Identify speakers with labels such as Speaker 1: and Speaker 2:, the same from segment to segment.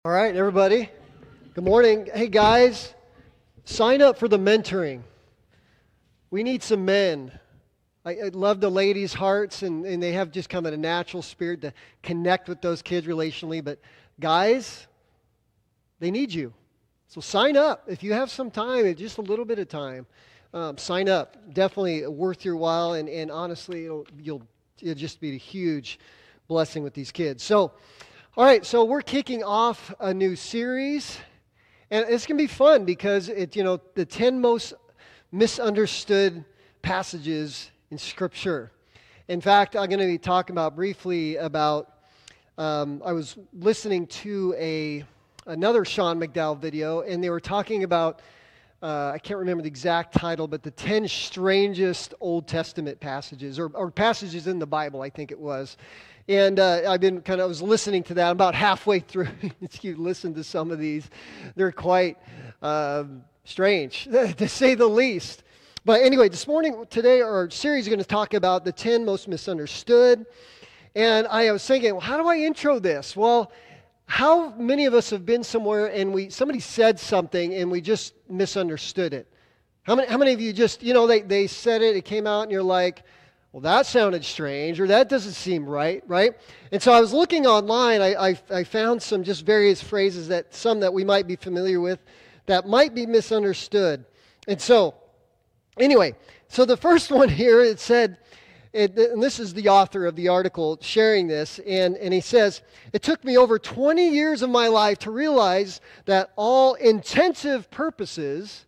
Speaker 1: All right, everybody. Good morning. Hey, guys, sign up for the mentoring. We need some men. I love the ladies' hearts, and they have just kind of a natural spirit to connect with those kids relationally. But guys, they need you. So sign up. If you have some time, just a little bit of time, sign up. Definitely worth your while, and honestly, it'll just be a huge blessing with these kids. So, all right, so we're kicking off a new series, and it's going to be fun because the 10 most misunderstood passages in Scripture. In fact, I'm going to be talking briefly about, I was listening to another Sean McDowell video, and they were talking about, I can't remember the exact title, but the 10 strangest Old Testament passages, or passages in the Bible, I think it was. And I was listening to that. I'm about halfway through. If you listen to some of these, they're quite strange, to say the least. But anyway, today, our series is going to talk about the 10 most misunderstood. And I was thinking, well, how do I intro this? Well, how many of us have been somewhere and somebody said something and we just misunderstood it? How many of you just, they said it, it came out, and you're like, well, that sounded strange, or that doesn't seem right? And so I was looking online. I found some just various phrases that we might be familiar with that might be misunderstood. And so, anyway, so the first one here, it said, and this is the author of the article sharing this, and he says, "It took me over 20 years of my life to realize that all intensive purposes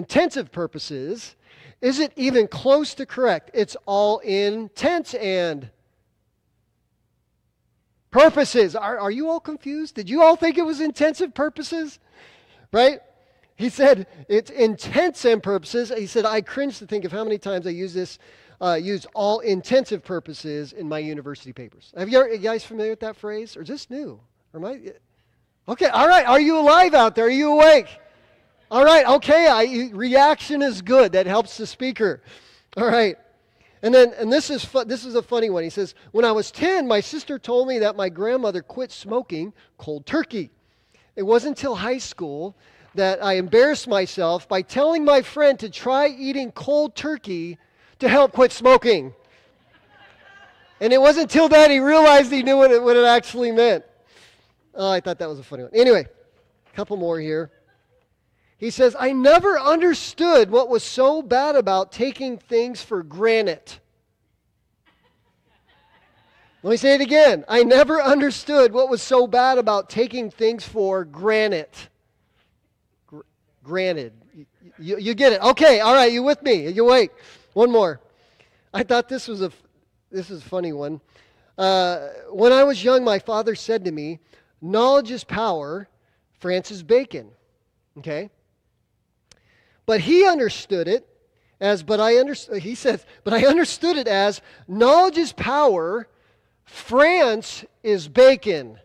Speaker 1: isn't even close to correct. It's all intents and purposes." Are you all confused? Did you all think it was intensive purposes? Right? He said, it's intents and purposes. He said, I cringe to think of how many times I used all intensive purposes in my university papers. Are you guys familiar with that phrase? Or is this new? Okay, all right. Are you alive out there? Are you awake? All right, okay, reaction is good. That helps the speaker. All right. And this is a funny one. He says, when I was 10, my sister told me that my grandmother quit smoking cold turkey. It wasn't until high school that I embarrassed myself by telling my friend to try eating cold turkey to help quit smoking. And it wasn't until that he realized he knew what it actually meant. Oh, I thought that was a funny one. Anyway, a couple more here. He says, I never understood what was so bad about taking things for granted. Let me say it again. I never understood what was so bad about taking things for granted. Granted. You get it. Okay, all right, you with me? You awake? One more. I thought this is a funny one. When I was young, my father said to me, knowledge is power, Francis Bacon. Okay? But he understood it as, he says, but I understood it as, knowledge is power, France is bacon.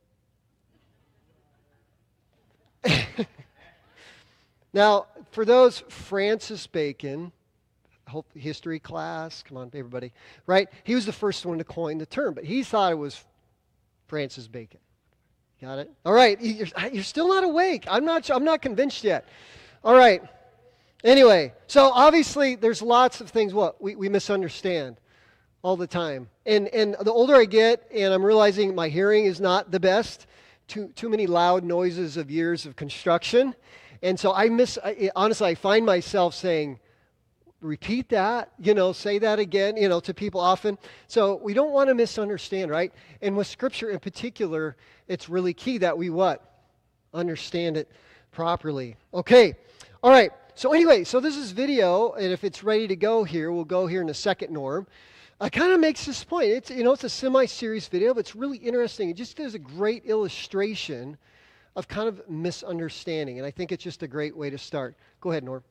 Speaker 1: Now, for those, Francis Bacon, hope history class, come on, everybody, right? He was the first one to coin the term, but he thought it was Francis Bacon. Got it? All right, you're still not awake. I'm not convinced yet. All right. Anyway, so obviously there's lots of things we misunderstand all the time. And the older I get, and I'm realizing my hearing is not the best, too many loud noises of years of construction. And so honestly, I find myself saying, repeat that, say that again, to people often. So we don't want to misunderstand, right? And with Scripture in particular, it's really key that we understand it properly. Okay, all right. So anyway, this is video, and if it's ready to go here, we'll go here in a second, Norm. Kind of makes this point. It's a semi-serious video, but it's really interesting. It just gives a great illustration of kind of misunderstanding, and I think it's just a great way to start. Go ahead, Norm.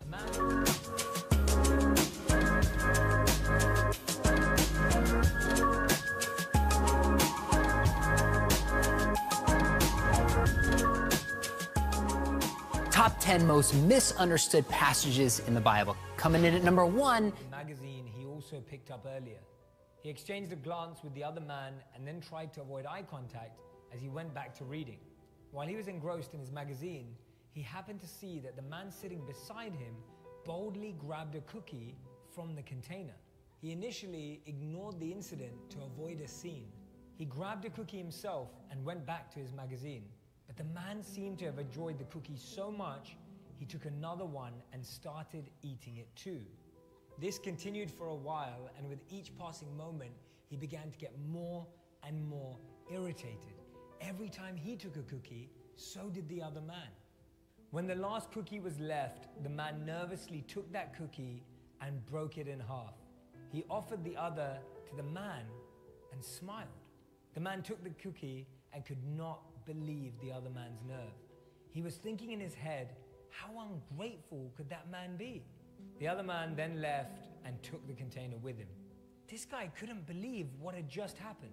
Speaker 2: Top 10 most misunderstood passages in the Bible. Coming in at number 1.
Speaker 3: Magazine he also picked up earlier. He exchanged a glance with the other man and then tried to avoid eye contact as he went back to reading. While he was engrossed in his magazine, he happened to see that the man sitting beside him boldly grabbed a cookie from the container. He initially ignored the incident to avoid a scene. He grabbed a cookie himself and went back to his magazine. But the man seemed to have enjoyed the cookie so much, he took another one and started eating it too. This continued for a while, and with each passing moment, he began to get more and more irritated. Every time he took a cookie, so did the other man. When the last cookie was left, the man nervously took that cookie and broke it in half. He offered the other to the man and smiled. The man took the cookie and could not believe the other man's nerve. He was thinking in his head, how ungrateful could that man be? The other man then left and took the container with him. This guy couldn't believe what had just happened.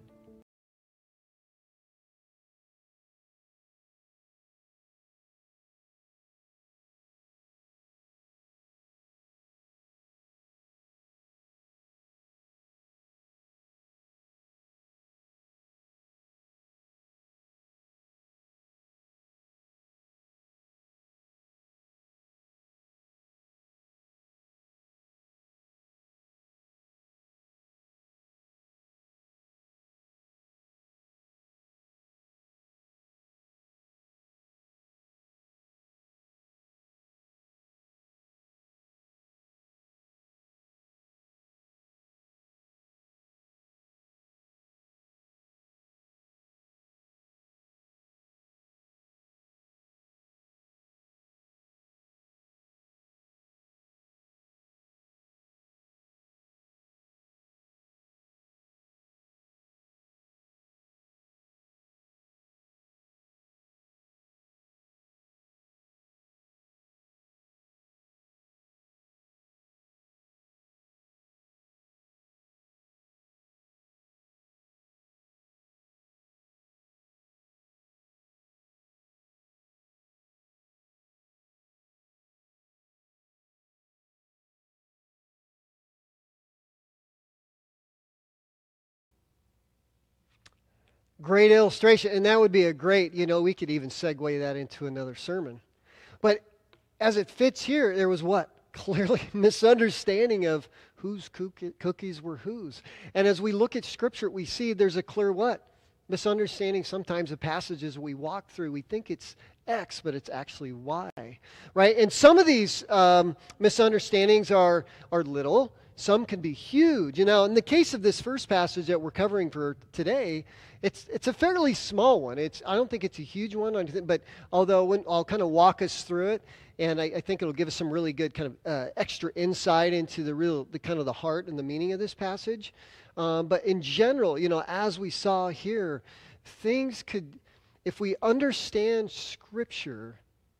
Speaker 1: Great illustration, and that would be a great, we could even segue that into another sermon. But as it fits here, there was what? Clearly misunderstanding of whose cookies were whose. And as we look at Scripture, we see there's a clear what? Misunderstanding sometimes of passages we walk through. We think it's X, but it's actually Y, right? And some of these misunderstandings are little. Some can be huge. In the case of this first passage that we're covering for today, it's a fairly small one. I don't think it's a huge one, but although I'll kind of walk us through it, and I think it'll give us some really good kind of extra insight into the kind of the heart and the meaning of this passage. But in general, as we saw here, things could, if we understand Scripture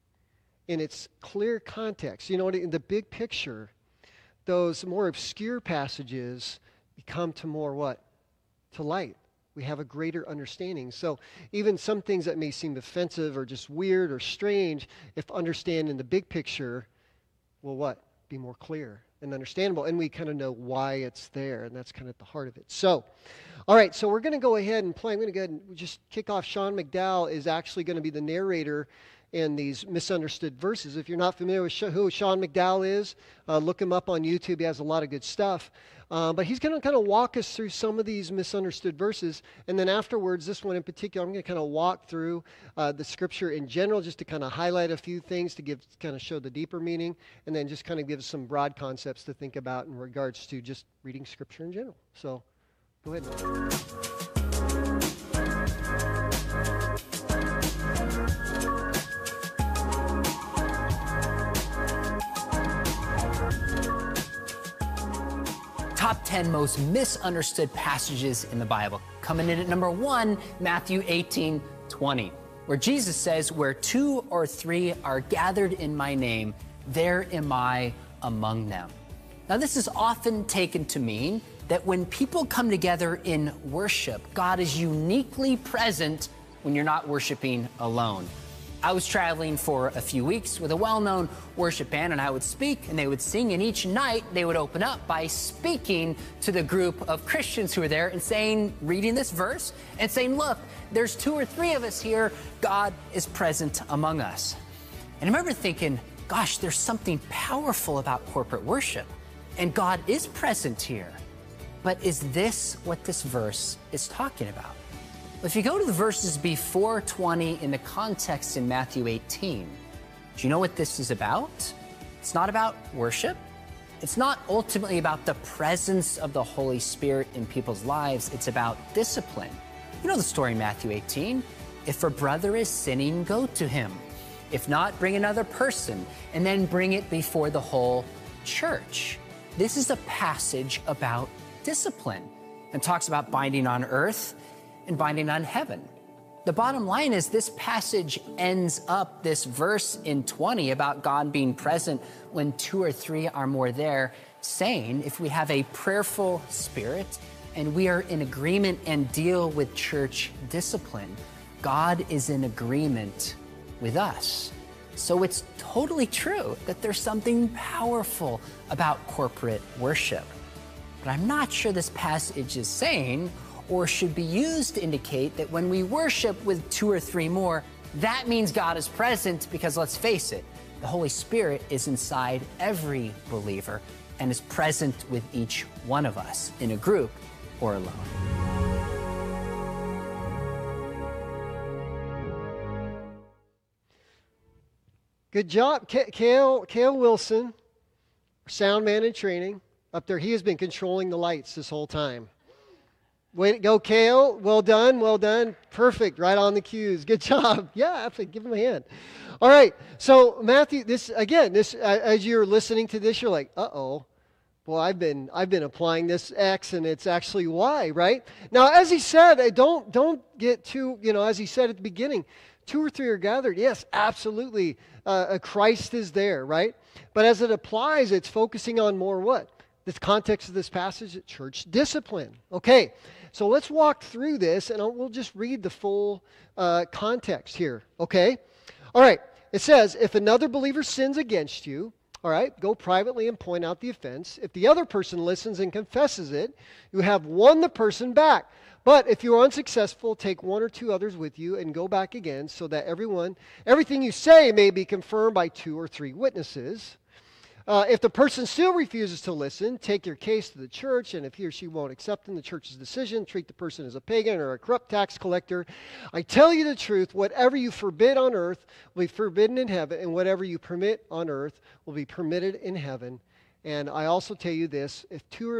Speaker 1: in its clear context, in the big picture, those more obscure passages become to more what? To light. We have a greater understanding. So even some things that may seem offensive or just weird or strange, if understand in the big picture, will what? Be more clear and understandable. And we kind of know why it's there, and that's kind of at the heart of it. So, all right, so we're going to go ahead and play. I'm going to go ahead and just kick off. Sean McDowell is actually going to be the narrator in these misunderstood verses. If you're not familiar with who Sean McDowell is, look him up on YouTube. He has a lot of good stuff. But he's going to kind of walk us through some of these misunderstood verses. And then afterwards, this one in particular, I'm going to kind of walk through the Scripture in general, just to kind of highlight a few things to kind of show the deeper meaning, and then just kind of give some broad concepts to think about in regards to just reading Scripture in general. So go ahead.
Speaker 2: Top 10 most misunderstood passages in the Bible. Coming in at number 1, Matthew 18:20, where Jesus says, "Where 2 or 3 are gathered in my name, there am I among them." Now, this is often taken to mean that when people come together in worship, God is uniquely present when you're not worshiping alone. I was traveling for a few weeks with a well-known worship band, and I would speak and they would sing, and each night they would open up by speaking to the group of Christians who were there and saying, reading this verse and saying, look, there's 2 or 3 of us here. God is present among us. And I remember thinking, gosh, there's something powerful about corporate worship, and God is present here. But is this what this verse is talking about? If you go to the verses before 20 in the context in Matthew 18, do you know what this is about? It's not about worship. It's not ultimately about the presence of the Holy Spirit in people's lives. It's about discipline. You know the story in Matthew 18. If a brother is sinning, go to him. If not, bring another person, and then bring it before the whole church. This is a passage about discipline and talks about binding on earth and binding on heaven. The bottom line is this passage ends up this verse in 20 about God being present when 2 or 3 are more there, saying if we have a prayerful spirit and we are in agreement and deal with church discipline, God is in agreement with us. So it's totally true that there's something powerful about corporate worship. But I'm not sure this passage is saying or should be used to indicate that when we worship with 2 or 3 more, that means God is present, because let's face it, the Holy Spirit is inside every believer and is present with each one of us in a group or alone.
Speaker 1: Good job, Cale Wilson, sound man in training, up there. He has been controlling the lights this whole time. Way to go, Cale. Well done, well done. Perfect, right on the cues. Good job. Yeah, absolutely. Give him a hand. All right, so Matthew, this as you're listening to this, you're like, uh-oh. Well, I've been applying this X, and it's actually Y, right? Now, as he said, don't get too, as he said at the beginning, 2 or 3 are gathered. Yes, absolutely. Christ is there, right? But as it applies, it's focusing on more what? The context of this passage, church discipline. Okay, so let's walk through this, and we'll just read the full context here, okay? All right, it says, if another believer sins against you, all right, go privately and point out the offense. If the other person listens and confesses it, you have won the person back. But if you are unsuccessful, take 1 or 2 others with you and go back again, so that everything you say may be confirmed by 2 or 3 witnesses. If the person still refuses to listen, take your case to the church, and if he or she won't accept the church's decision, treat the person as a pagan or a corrupt tax collector. I tell you the truth, whatever you forbid on earth will be forbidden in heaven, and whatever you permit on earth will be permitted in heaven. And I also tell you this, if two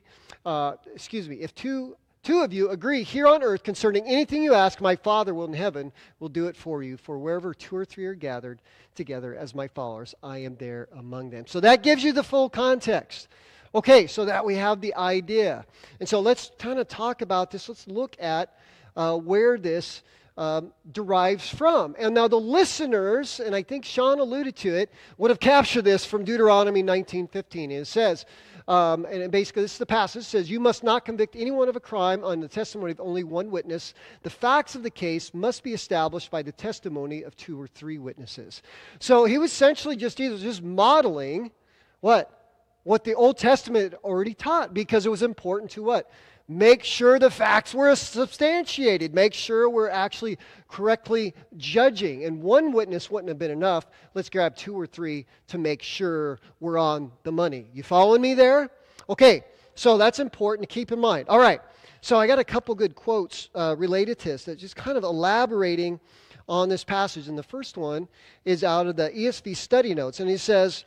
Speaker 1: of you agree here on earth concerning anything you ask, my Father will in heaven will do it for you. For wherever 2 or 3 are gathered together as my followers, I am there among them. So that gives you the full context. Okay, so that we have the idea. And so let's kind of talk about this. Let's look at where this derives from. And now the listeners, and I think Sean alluded to it, would have captured this from Deuteronomy 19:15. It says, and basically this is the passage, says, you must not convict anyone of a crime on the testimony of only 1 witness. The facts of the case must be established by the testimony of 2 or 3 witnesses. So he was essentially just modeling what the Old Testament already taught, because it was important to what? Make sure the facts were substantiated. Make sure we're actually correctly judging. And 1 witness wouldn't have been enough. Let's grab 2 or 3 to make sure we're on the money. You following me there? Okay, so that's important to keep in mind. All right, so I got a couple good quotes related to this that just kind of elaborating on this passage. And the first one is out of the ESV study notes. And he says,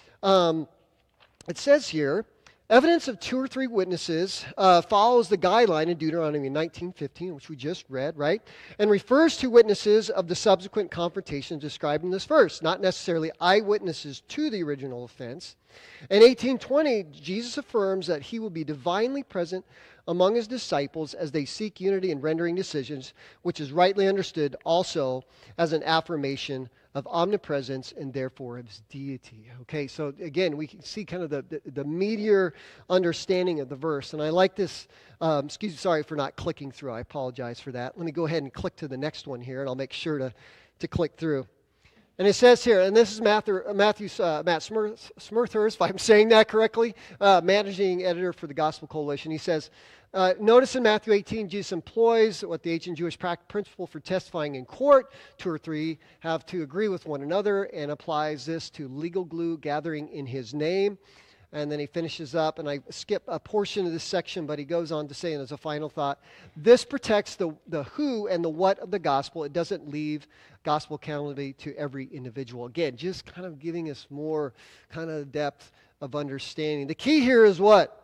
Speaker 1: it says here, evidence of 2 or 3 witnesses follows the guideline in Deuteronomy 19:15, which we just read, right? And refers to witnesses of the subsequent confrontation described in this verse, not necessarily eyewitnesses to the original offense. In 18:20, Jesus affirms that he will be divinely present among his disciples as they seek unity in rendering decisions, which is rightly understood also as an affirmation of omnipresence and therefore of his deity. Okay, so again, we can see kind of the meatier understanding of the verse. And I like this, sorry for not clicking through. I apologize for that. Let me go ahead and click to the next one here, and I'll make sure to click through. And it says here, and this is Matt Smurthurst, if I'm saying that correctly, managing editor for the Gospel Coalition. He says, notice in Matthew 18, Jesus employs what the ancient Jewish principle for testifying in court. 2 or 3 have to agree with one another, and applies this to legal glue gathering in his name. And then he finishes up, and I skip a portion of this section, but he goes on to say, and as a final thought, this protects the who and the what of the gospel. It doesn't leave gospel accountability to every individual. Again, just kind of giving us more kind of depth of understanding. The key here is what?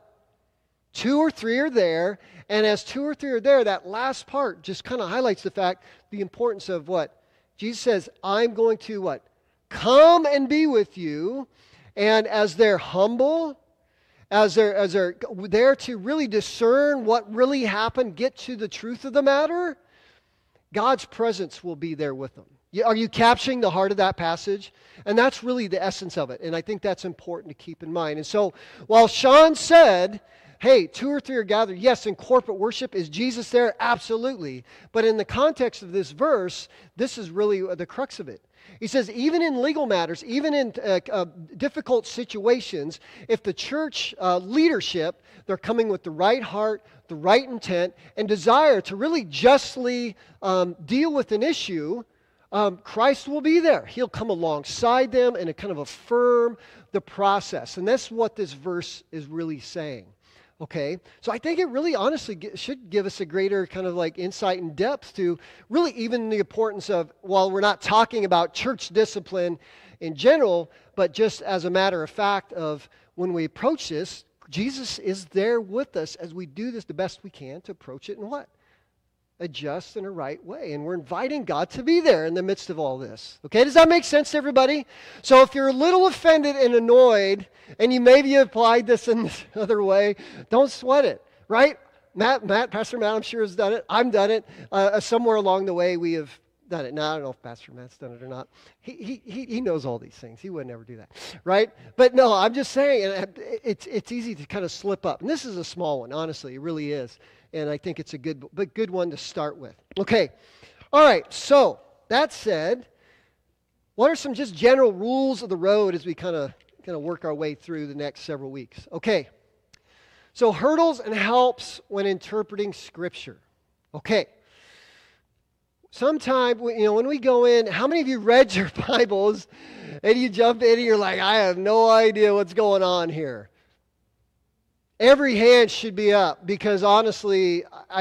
Speaker 1: 2 or 3 are there, and as 2 or 3 are there, that last part just kind of highlights the importance of what? Jesus says, I'm going to what? Come and be with you. And as they're humble, as they're there to really discern what really happened, get to the truth of the matter, God's presence will be there with them. Are you capturing the heart of that passage? And that's really the essence of it. And I think that's important to keep in mind. And so while Sean said, hey, 2 or 3 are gathered, yes, in corporate worship, is Jesus there? Absolutely. But in the context of this verse, this is really the crux of it. He says, even in legal matters, even in difficult situations, if the church leadership, they're coming with the right heart, the right intent, and desire to really justly deal with an issue, Christ will be there. He'll come alongside them and kind of affirm the process. And that's what this verse is really saying. Okay, so I think it really honestly should give us a greater kind of like insight and depth to really even the importance of, while we're not talking about church discipline in general, but just as a matter of fact of when we approach this, Jesus is there with us as we do this the best we can to approach it in what? A just and a right way. And we're inviting God to be there in the midst of all this. Okay, does that make sense to everybody? So if you're a little offended and annoyed, and you maybe applied this in this other way, don't sweat it, right? Pastor Matt, I'm sure has done it. I've done it. Somewhere along the way we have done it. Now, I don't know if Pastor Matt's done it or not. He knows all these things. He would never do that, right? But no, I'm just saying, it's easy to kind of slip up. And this is a small one, honestly. It really is. And I think it's a good one to start with. Okay. All right. So that said, what are some just general rules of the road as we kind of work our way through the next several weeks? Okay. So hurdles and helps when interpreting Scripture. Okay. Sometime, when we go in, how many of you read your Bibles and you jump in and you're like, I have no idea what's going on here? Every hand should be up because honestly,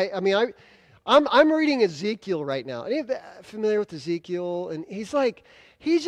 Speaker 1: I'm reading Ezekiel right now. Any of you familiar with Ezekiel? And he's like he's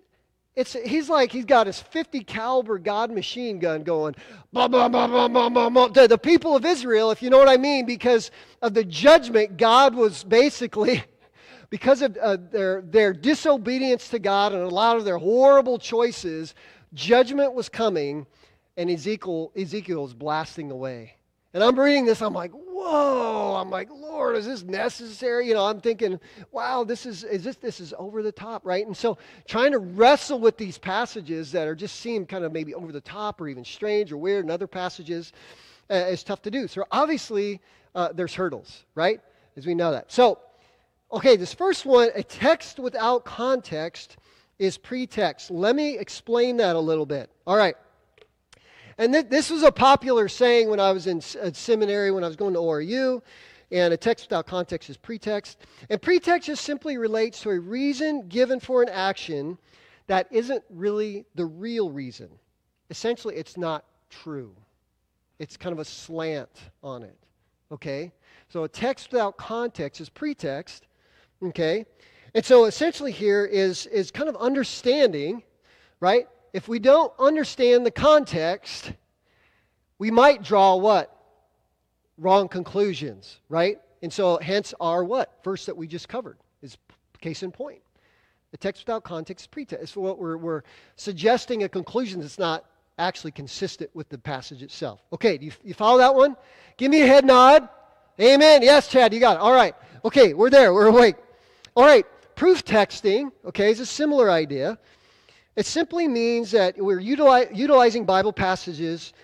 Speaker 1: got his 50 caliber God machine gun going, blah, blah, blah, blah, blah, blah, blah. The people of Israel, if you know what I mean, because of the judgment, God was basically, because of their disobedience to God and a lot of their horrible choices, judgment was coming. And Ezekiel is blasting away. And I'm reading this, I'm like, whoa. I'm like, Lord, is this necessary? I'm thinking, wow, this is over the top, right? And so trying to wrestle with these passages that are just seem kind of maybe over the top or even strange or weird, and other passages is tough to do. So obviously there's hurdles, right? As we know that. So, okay, this first one, a text without context is pretext. Let me explain that a little bit. All right. And this was a popular saying when I was in seminary, when I was going to ORU, and a text without context is pretext. And pretext just simply relates to a reason given for an action that isn't really the real reason. Essentially, it's not true. It's kind of a slant on it, okay? So a text without context is pretext, okay? And so essentially here is kind of understanding, right? If we don't understand the context, we might draw what? Wrong conclusions, right? And so hence our what? Verse that we just covered is case in point. The text without context is pretext. It's what we're suggesting a conclusion that's not actually consistent with the passage itself. Okay, do you follow that one? Give me a head nod. Amen. Yes, Chad, you got it. All right. Okay, we're there. We're awake. All right, proof texting, okay, is a similar idea. It simply means that we're utilizing Bible passages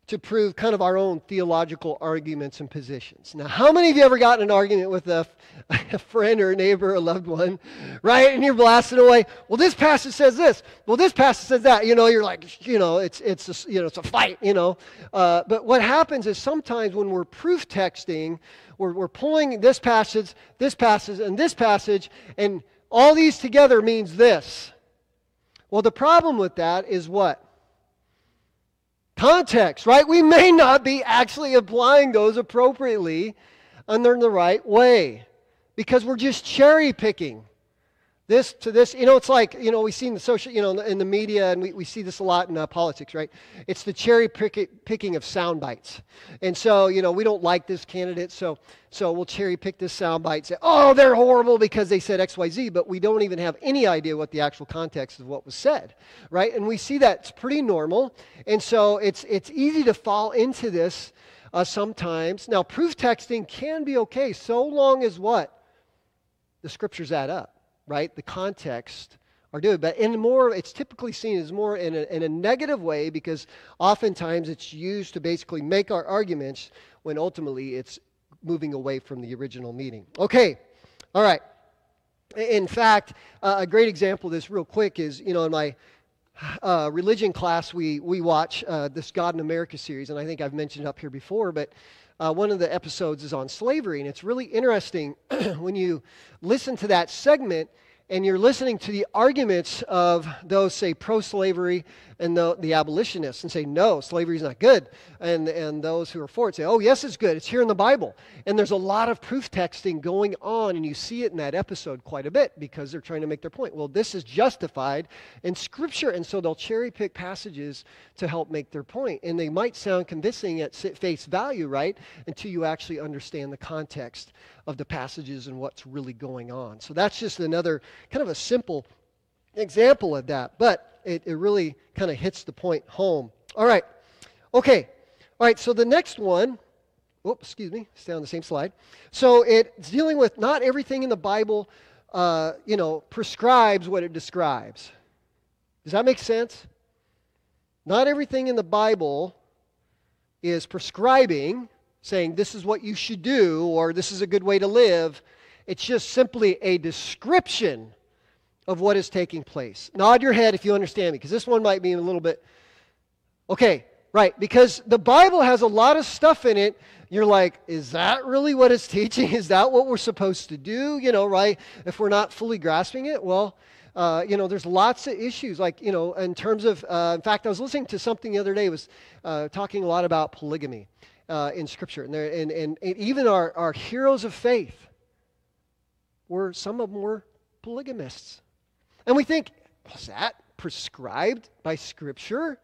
Speaker 1: to prove kind of our own theological arguments and positions. Now, how many of you ever gotten in an argument with a friend or a neighbor or a loved one, right? And you're blasting away, well, this passage says this. Well, this passage says that. You're like, it's a fight, But what happens is sometimes when we're proof texting, we're pulling this passage, and this passage, and all these together means this. Well, the problem with that is what? Context, right? We may not be actually applying those appropriately and in the right way because we're just cherry picking this to this. It's like, we see in the social, in the media, and we see this a lot in politics, right? It's the cherry picking of sound bites. And so, we don't like this candidate, so we'll cherry pick this sound bite and say, oh, they're horrible because they said X, Y, Z, but we don't even have any idea what the actual context of what was said, right? And we see that it's pretty normal. And so it's easy to fall into this sometimes. Now, proof texting can be okay so long as what? The scriptures add up. Right, the context are doing, but it's typically seen as more in a negative way because oftentimes it's used to basically make our arguments when ultimately it's moving away from the original meaning. Okay, all right. In fact, a great example of this, real quick, is in my religion class we watch this God in America series, and I think I've mentioned it up here before, but. One of the episodes is on slavery, and it's really interesting when you listen to that segment and you're listening to the arguments of those, say, pro-slavery and the abolitionists and say, no, slavery is not good. And those who are for it say, oh, yes, it's good. It's here in the Bible. And there's a lot of proof texting going on, and you see it in that episode quite a bit because they're trying to make their point. Well, this is justified in Scripture, and so they'll cherry pick passages to help make their point. And they might sound convincing at face value, right, until you actually understand the context of the passages and what's really going on. So that's just another kind of a simple example of that, but it really kind of hits the point home. All right. Okay. All right, so the next one, stay on the same slide. So it's dealing with not everything in the Bible, prescribes what it describes. Does that make sense? Not everything in the Bible is prescribing, saying this is what you should do or this is a good way to live. It's just simply a description of what is taking place. Nod your head if you understand me, because this one might be a little bit... Okay, right, because the Bible has a lot of stuff in it. You're like, is that really what it's teaching? Is that what we're supposed to do? Right? If we're not fully grasping it, well, there's lots of issues. Like, in terms of... in fact, I was listening to something the other day. It was talking a lot about polygamy in Scripture. And even our heroes of faith, some of them were polygamists. And we think, was that prescribed by Scripture?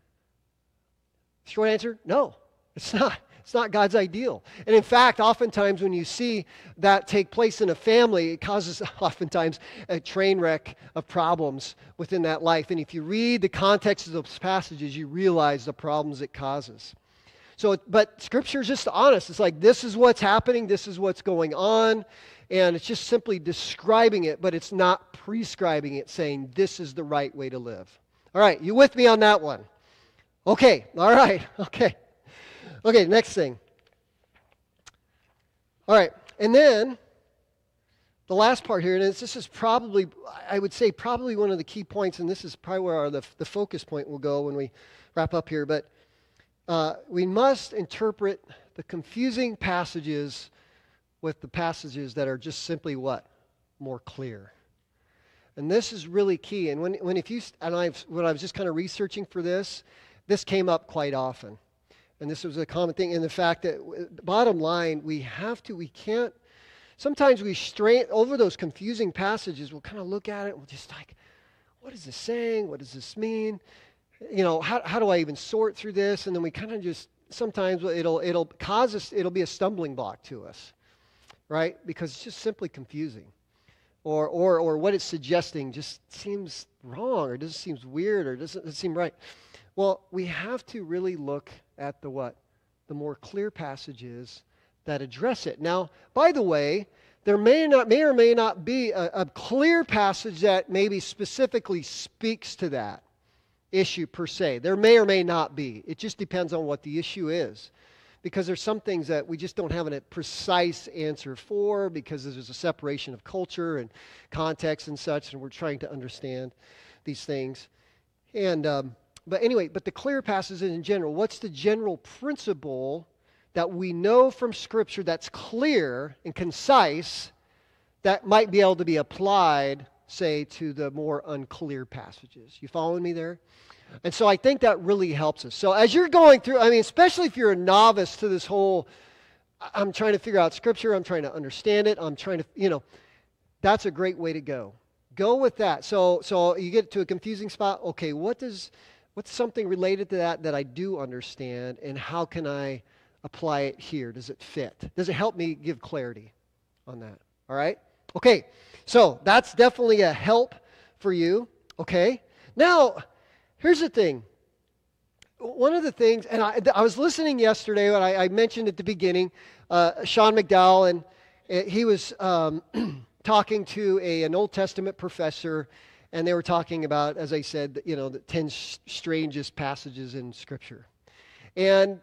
Speaker 1: Short answer, no, it's not. It's not God's ideal. And in fact, oftentimes when you see that take place in a family, it causes oftentimes a train wreck of problems within that life. And if you read the context of those passages, you realize the problems it causes. But Scripture is just honest. It's like, this is what's happening, this is what's going on, and it's just simply describing it, but it's not prescribing it, saying this is the right way to live. All right, you with me on that one? Okay, all right, okay. Okay, next thing. All right, and then the last part here, and this is probably, I would say, probably one of the key points, and this is probably where the focus point will go when we wrap up here, but we must interpret the confusing passages with the passages that are just simply what? More clear. And this is really key. And when I was just kind of researching for this came up quite often. And this was a common thing in the fact that, bottom line, we can't, sometimes we strain over those confusing passages. We'll kind of look at it, we'll just like, what is this saying? What does this mean? How do I even sort through this? And then we kind of just, sometimes it'll cause us, it'll be a stumbling block to us, right? Because it's just simply confusing. Or what it's suggesting just seems wrong, or just seems weird, or doesn't seem right. Well, we have to really look at the more clear passages that address it. Now, by the way, there may or may not be a clear passage that maybe specifically speaks to that. issue per se. There may or may not be. It just depends on what the issue is. Because there's some things that we just don't have a precise answer for because there's a separation of culture and context and such, and we're trying to understand these things. And but the clear passages in general, what's the general principle that we know from Scripture that's clear and concise that might be able to be applied, say, to the more unclear passages? You following me there? And so I think that really helps us. So as you're going through, especially if you're a novice to this whole, I'm trying to figure out Scripture, I'm trying to understand it, I'm trying to, that's a great way to go. Go with that. So you get to a confusing spot. Okay, what's something related to that I do understand, and how can I apply it here? Does it fit? Does it help me give clarity on that? All right? Okay, so that's definitely a help for you. Okay? Now, here's the thing. One of the things, and I was listening yesterday when I mentioned at the beginning, Sean McDowell, and he was talking to an Old Testament professor, and they were talking about, as I said, the 10 strangest passages in Scripture. And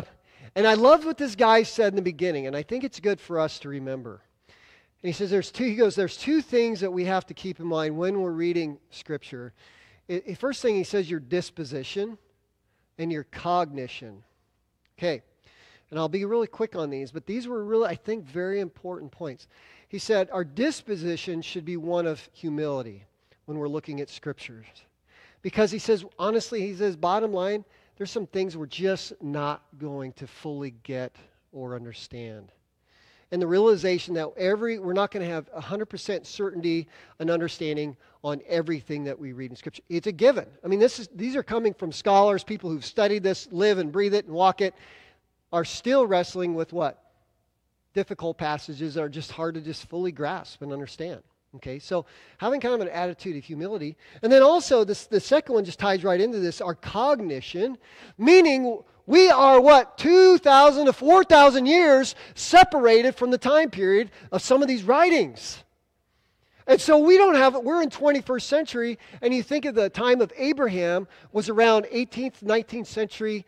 Speaker 1: I loved what this guy said in the beginning, and I think it's good for us to remember. And he says there's two things that we have to keep in mind when we're reading Scripture. First thing he says, your disposition and your cognition. Okay, and I'll be really quick on these, but these were really, I think, very important points. He said our disposition should be one of humility when we're looking at Scriptures. Because he says, honestly, bottom line, there's some things we're just not going to fully get or understand. And the realization that we're not going to have 100% certainty and understanding on everything that we read in Scripture. It's a given. These are coming from scholars, people who've studied this, live and breathe it and walk it, are still wrestling with what? Difficult passages that are just hard to just fully grasp and understand. Okay, so having kind of an attitude of humility. And then also, the second one just ties right into this, our cognition, meaning we are, 2,000 to 4,000 years separated from the time period of some of these writings. And so we're in 21st century, and you think of the time of Abraham was around 18th, 19th century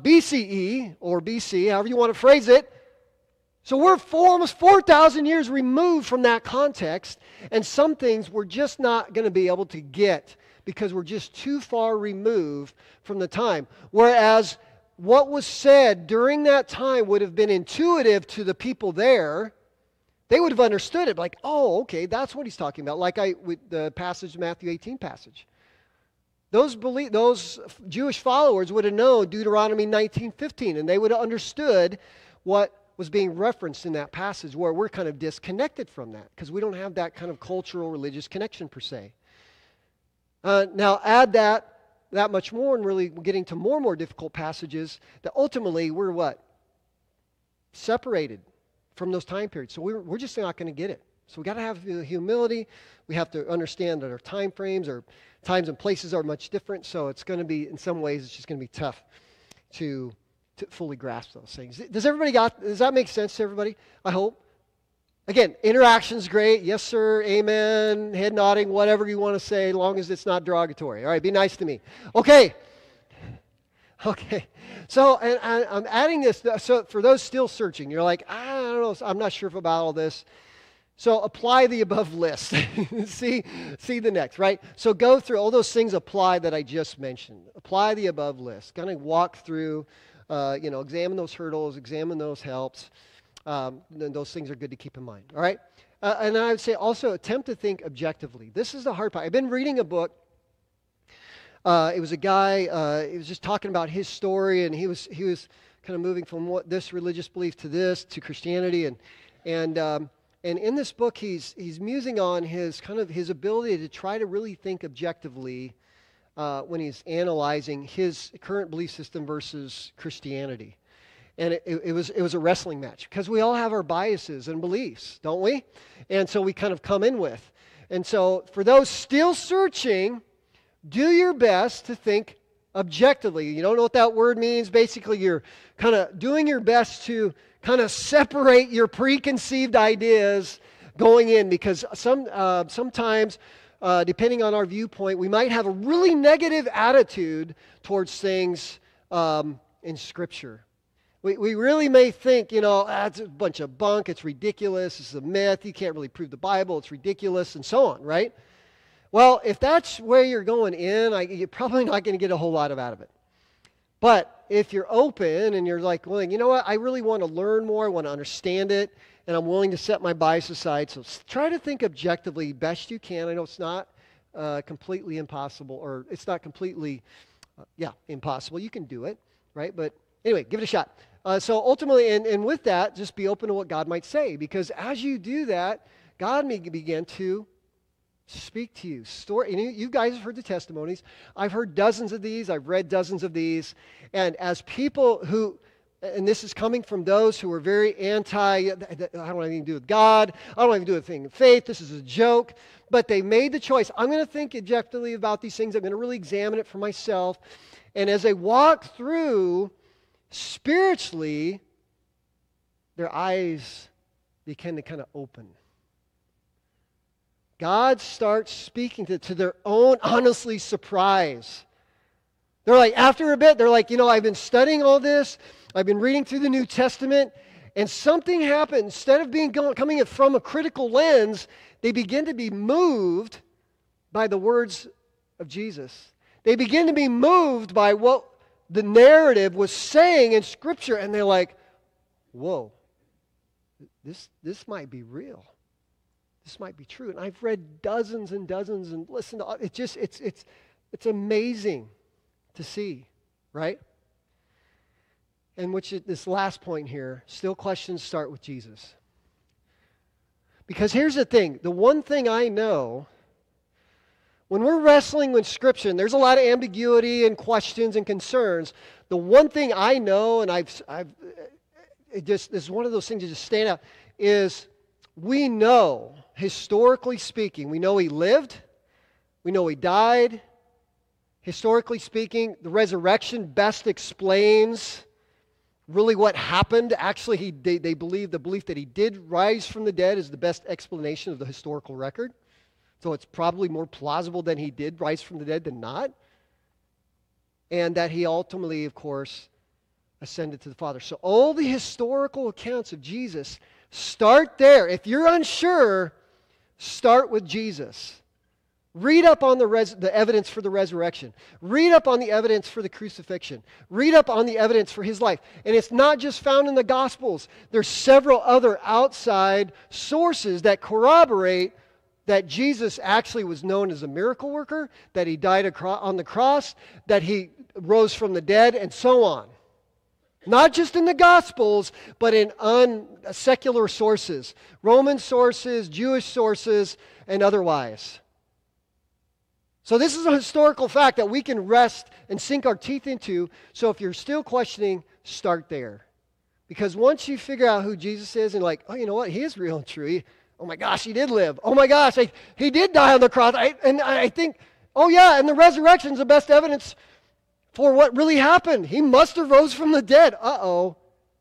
Speaker 1: BCE, or BC, however you want to phrase it. So we're almost 4,000 years removed from that context, and some things we're just not going to be able to get because we're just too far removed from the time. Whereas what was said during that time would have been intuitive to the people there. They would have understood it, like, oh, okay, that's what he's talking about. Like with the passage, Matthew 18 passage. Those Jewish followers would have known Deuteronomy 19:15, and they would have understood what was being referenced in that passage, where we're kind of disconnected from that because we don't have that kind of cultural, religious connection per se. Now add that much more, and really getting to more and more difficult passages that ultimately we're what? Separated from those time periods. So we're just not going to get it. So we got to have humility. We have to understand that our time frames or times and places are much different. So it's going to be, in some ways, it's just going to be tough to fully grasp those things. Does that make sense to everybody? I hope. Again, interaction's great. Yes, sir. Amen. Head nodding. Whatever you want to say, as long as it's not derogatory. All right. Be nice to me. Okay. So, and I'm adding this. So for those still searching, you're like, I don't know. I'm not sure about all this. So apply the above list. see the next, right? So go through all those things. Apply that I just mentioned. Apply the above list. Kind of walk through. Examine those hurdles. Examine those helps. Then those things are good to keep in mind. All right. And I would say also attempt to think objectively. This is the hard part. I've been reading a book. It was a guy, he was just talking about his story, and he was kind of moving from this religious belief to this, to Christianity, and in this book he's musing on his ability to try to really think objectively when he's analyzing his current belief system versus Christianity. And it was a wrestling match, because we all have our biases and beliefs, don't we? And so we kind of come in with. And so for those still searching, do your best to think objectively. You don't know what that word means. Basically, you're kind of doing your best to kind of separate your preconceived ideas going in, because sometimes depending on our viewpoint, we might have a really negative attitude towards things in Scripture. We really may think, that's a bunch of bunk, it's ridiculous, it's a myth, you can't really prove the Bible, it's ridiculous, and so on, right? Well, if that's where you're going in, you're probably not going to get a whole lot out of it. But if you're open and you're like, well, you know what, I really want to learn more, I want to understand it, and I'm willing to set my bias aside, so try to think objectively best you can. I know it's not completely impossible, or it's not completely, impossible. You can do it, right? But anyway, give it a shot. So ultimately, and with that, just be open to what God might say, because as you do that, God may begin to speak to you. You guys have heard the testimonies. I've heard dozens of these. I've read dozens of these. And as people who, and this is coming from those who are very anti, I don't have anything to do with God. I don't have anything to do with thing of faith. This is a joke. But they made the choice. I'm going to think objectively about these things. I'm going to really examine it for myself. And as they walk through, spiritually, their eyes begin to kind of open. God starts speaking to their own, honestly, surprise. They're like, after a bit, they're like, I've been studying all this. I've been reading through the New Testament. And something happened. Instead of coming from a critical lens, they begin to be moved by the words of Jesus. They begin to be moved by what the narrative was saying in Scripture. And they're like, whoa, this might be real. This might be true. And I've read dozens and dozens and listened to it's amazing to see, right? And this last point here, still questions start with Jesus. Because here's the thing, the one thing I know, when we're wrestling with Scripture, and there's a lot of ambiguity and questions and concerns, the one thing I know, and this is one of those things that just stand out, is we know, historically speaking, we know He lived, we know He died. Historically speaking, the resurrection best explains really what happened. Actually, they believe the belief that He did rise from the dead is the best explanation of the historical record. So it's probably more plausible that He did rise from the dead than not. And that He ultimately, of course, ascended to the Father. So all the historical accounts of Jesus start there. If you're unsure, start with Jesus. Read up on the evidence for the resurrection. Read up on the evidence for the crucifixion. Read up on the evidence for His life. And it's not just found in the Gospels. There's several other outside sources that corroborate that Jesus actually was known as a miracle worker, that He died on the cross, that He rose from the dead, and so on. Not just in the Gospels, but in secular sources. Roman sources, Jewish sources, and otherwise. So this is a historical fact that we can rest and sink our teeth into. So if you're still questioning, start there. Because once you figure out who Jesus is and like, oh, you know what? He is real and true. Oh my gosh, He did live. Oh my gosh, He did die on the cross. I think, oh yeah, and the resurrection is the best evidence for what really happened. He must have rose from the dead. Uh-oh.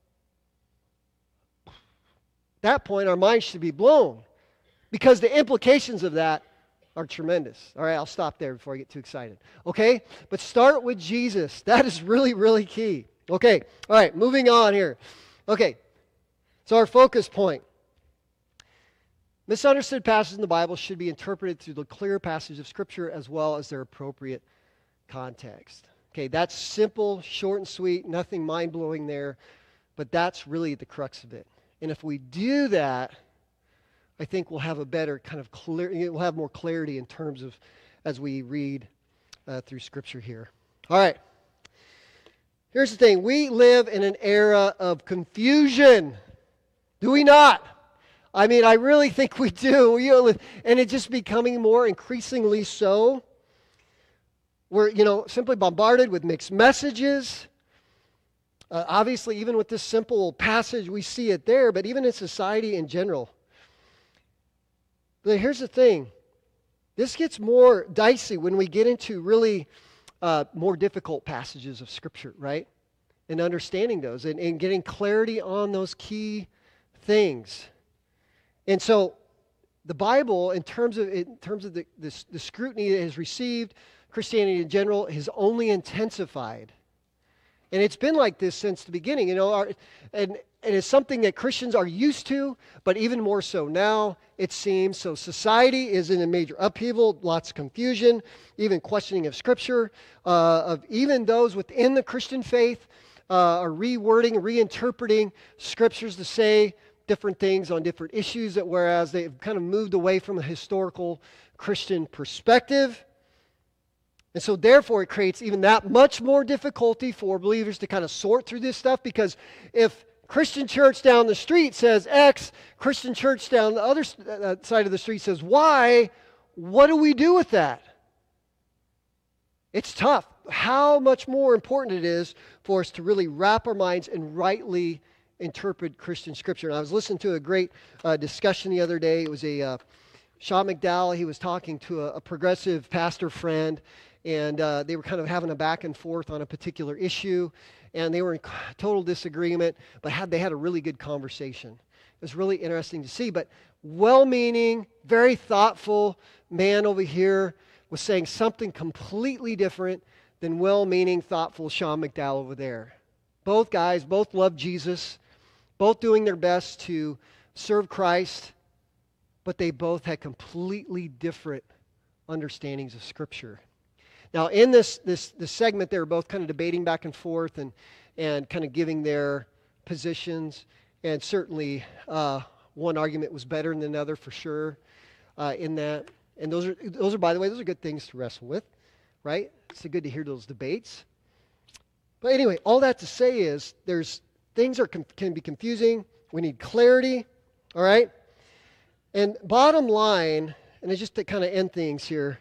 Speaker 1: At that point, our minds should be blown. Because the implications of that are tremendous. All right, I'll stop there before I get too excited. Okay? But start with Jesus. That is really, really key. Okay, all right, moving on here. Okay, so our focus point. Misunderstood passages in the Bible should be interpreted through the clear passage of Scripture as well as their appropriate context. Okay, that's simple, short and sweet, nothing mind-blowing there, but that's really the crux of it. And if we do that, I think we'll have a better kind of we'll have more clarity in terms of as we read through Scripture here. All right. Here's the thing. We live in an era of confusion. Do we not? I mean, I really think we do. And it's just becoming more increasingly so. We're, simply bombarded with mixed messages. Obviously, even with this simple passage, we see it there, but even in society in general. But here's the thing. This gets more dicey when we get into really more difficult passages of Scripture, right? And understanding those and getting clarity on those key things. And so the Bible, in terms of the scrutiny it has received, Christianity in general has only intensified. And it's been like this since the beginning, and it's something that Christians are used to, but even more so now, it seems. So society is in a major upheaval, lots of confusion, even questioning of Scripture, of even those within the Christian faith are rewording, reinterpreting Scriptures to say different things on different issues, that whereas they've kind of moved away from a historical Christian perspective. And so therefore it creates even that much more difficulty for believers to kind of sort through this stuff, because if Christian church down the street says X, Christian church down the other side of the street says Y, what do we do with that? It's tough. How much more important it is for us to really wrap our minds and rightly interpret Christian Scripture. And I was listening to a great discussion the other day. It was Sean McDowell. He was talking to a progressive pastor friend, and they were kind of having a back and forth on a particular issue, and they were in total disagreement, but they had a really good conversation. It was really interesting to see, but well-meaning, very thoughtful man over here was saying something completely different than well-meaning, thoughtful Sean McDowell over there. Both guys, both love Jesus, both doing their best to serve Christ, but they both had completely different understandings of Scripture. Now, in this segment, they were both kind of debating back and forth and kind of giving their positions. And certainly, one argument was better than another for sure in that. And those are, by the way, those are good things to wrestle with, right? It's good to hear those debates. But anyway, all that to say is things can be confusing. We need clarity, all right? And bottom line, and it's just to kind of end things here,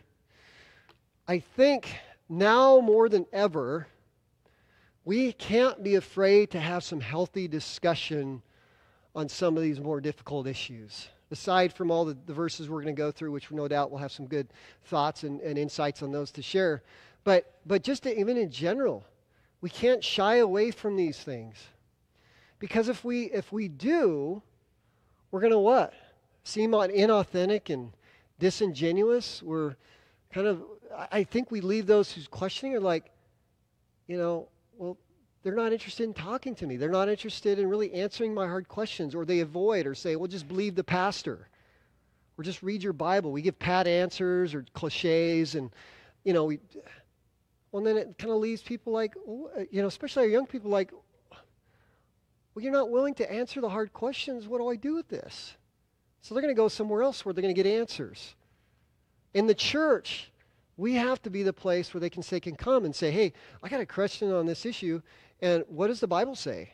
Speaker 1: I think now more than ever, we can't be afraid to have some healthy discussion on some of these more difficult issues. Aside from all the verses we're going to go through, which no doubt we'll have some good thoughts and insights on those to share. But just even in general, we can't shy away from these things. Because if we do, we're going to what? Seem inauthentic and disingenuous. We're kind of, I think we leave those who's questioning are like, well, they're not interested in talking to me. They're not interested in really answering my hard questions, or they avoid or say, well, just believe the pastor, or just read your Bible. We give pat answers or cliches, and, well, then it kind of leaves people like, especially our young people like, well, you're not willing to answer the hard questions. What do I do with this? So they're going to go somewhere else where they're going to get answers. In the church, we have to be the place where they can come and say, hey, I got a question on this issue, and what does the Bible say?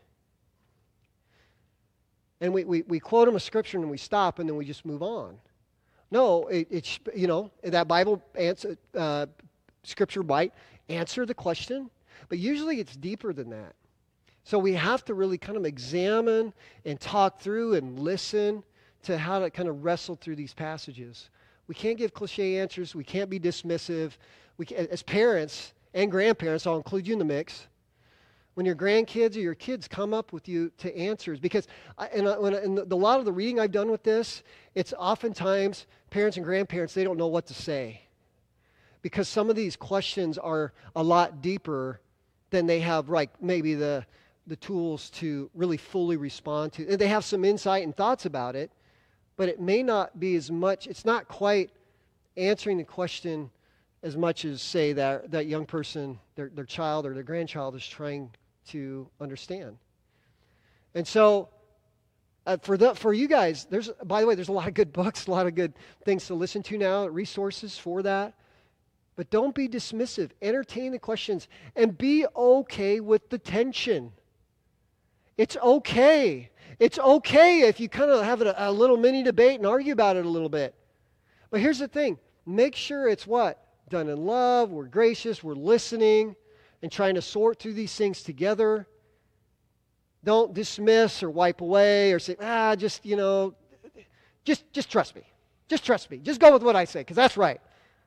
Speaker 1: And we quote them a scripture and we stop and then we just move on. No, that Bible answer, scripture might answer the question, but usually it's deeper than that. So we have to really kind of examine and talk through and listen to how to kind of wrestle through these passages. We can't give cliche answers. We can't be dismissive. As parents and grandparents, I'll include you in the mix. When your grandkids or your kids come up with you to answers, because a lot of the reading I've done with this, it's oftentimes parents and grandparents, they don't know what to say. Because some of these questions are a lot deeper than they have, maybe the tools to really fully respond to. And they have some insight and thoughts about it, but it may not be as much, it's not quite answering the question as much as, say, that young person, their child or their grandchild is trying to understand. And so, for you guys, by the way, there's a lot of good books, a lot of good things to listen to now, resources for that. But don't be dismissive. Entertain the questions and be okay with the tension. It's okay. It's okay if you kind of have a little mini debate and argue about it a little bit. But here's the thing. Make sure it's what? Done in love. We're gracious. We're listening and trying to sort through these things together. Don't dismiss or wipe away or say, just trust me. Just trust me. Just go with what I say because that's right.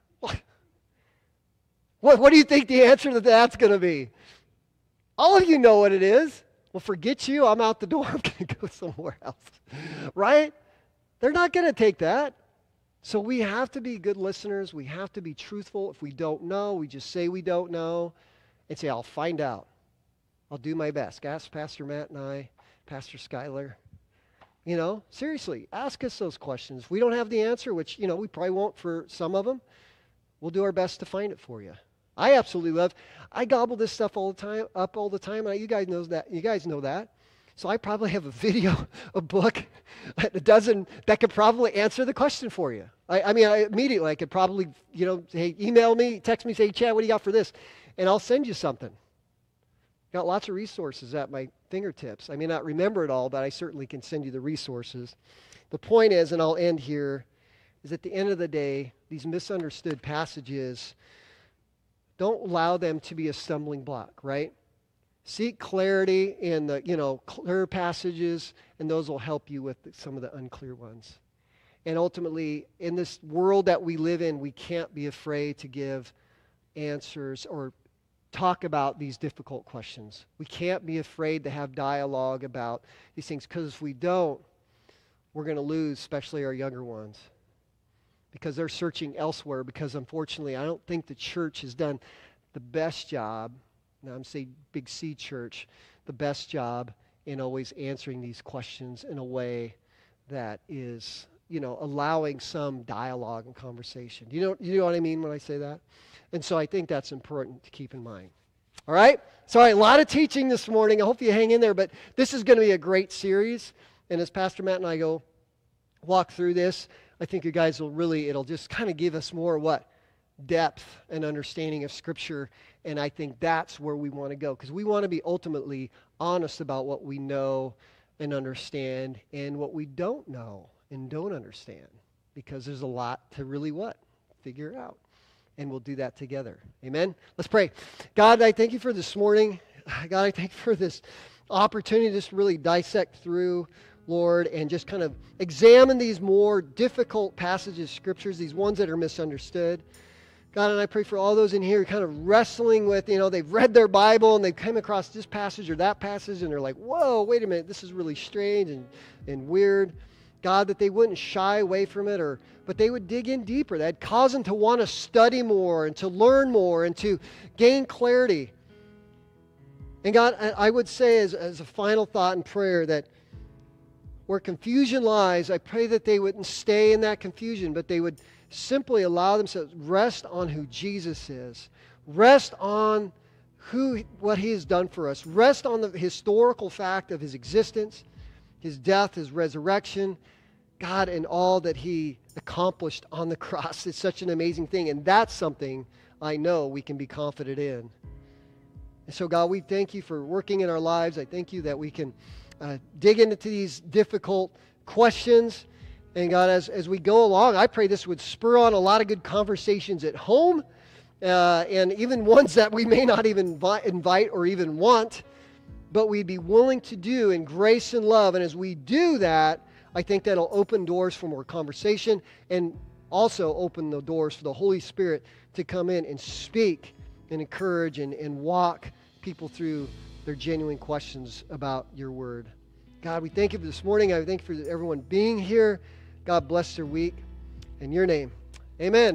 Speaker 1: What do you think the answer to that's going to be? All of you know what it is. Well, forget you. I'm out the door. I'm going to go somewhere else. Right? They're not going to take that. So we have to be good listeners. We have to be truthful. If we don't know, we just say we don't know and say, I'll find out. I'll do my best. Ask Pastor Matt and I, Pastor Schuyler. You know, seriously, ask us those questions. If we don't have the answer, which, you know, we probably won't for some of them, we'll do our best to find it for you. I absolutely I gobble this stuff all the time. You guys know that. So I probably have a video, a book, that could probably answer the question for you. Immediately I could probably, hey, email me, text me, say, Chad, what do you got for this? And I'll send you something. Got lots of resources at my fingertips. I may not remember it all, but I certainly can send you the resources. The point is, and I'll end here, is at the end of the day, these misunderstood passages, don't allow them to be a stumbling block, right? Seek clarity in the, clear passages, and those will help you with some of the unclear ones. And ultimately, in this world that we live in, we can't be afraid to give answers or talk about these difficult questions. We can't be afraid to have dialogue about these things, because if we don't, we're going to lose, especially our younger ones, because they're searching elsewhere, because unfortunately, I don't think the church has done the best job, now I'm saying Big C Church, the best job in always answering these questions in a way that is, allowing some dialogue and conversation. You know what I mean when I say that? And so I think that's important to keep in mind. All right? Sorry, a lot of teaching this morning. I hope you hang in there, but this is going to be a great series. And as Pastor Matt and I walk through this, I think you guys it'll just kind of give us more depth and understanding of Scripture. And I think that's where we want to go, because we want to be ultimately honest about what we know and understand and what we don't know and don't understand, because there's a lot to really figure out. And we'll do that together. Amen? Let's pray. God, I thank you for this morning. God, I thank you for this opportunity to just really dissect through, Lord, and just kind of examine these more difficult passages, scriptures, these ones that are misunderstood. God, and I pray for all those in here kind of wrestling with, they've read their Bible and they've come across this passage or that passage and they're like, whoa, wait a minute, this is really strange and weird. God, that they wouldn't shy away from it, but they would dig in deeper. That'd cause them to want to study more and to learn more and to gain clarity. And God, I would say as a final thought and prayer that where confusion lies, I pray that they wouldn't stay in that confusion, but they would simply allow themselves to rest on who Jesus is. Rest on what He has done for us. Rest on the historical fact of His existence, His death, His resurrection, God, and all that He accomplished on the cross. It's such an amazing thing, and that's something I know we can be confident in. And so, God, we thank you for working in our lives. I thank you that we can dig into these difficult questions. And God, as we go along, I pray this would spur on a lot of good conversations at home, and even ones that we may not even invite or even want, but we'd be willing to do in grace and love. And as we do that, I think that'll open doors for more conversation and also open the doors for the Holy Spirit to come in and speak and encourage and walk people through their genuine questions about your word. God, we thank you for this morning. I thank you for everyone being here. God bless their week. In your name, amen.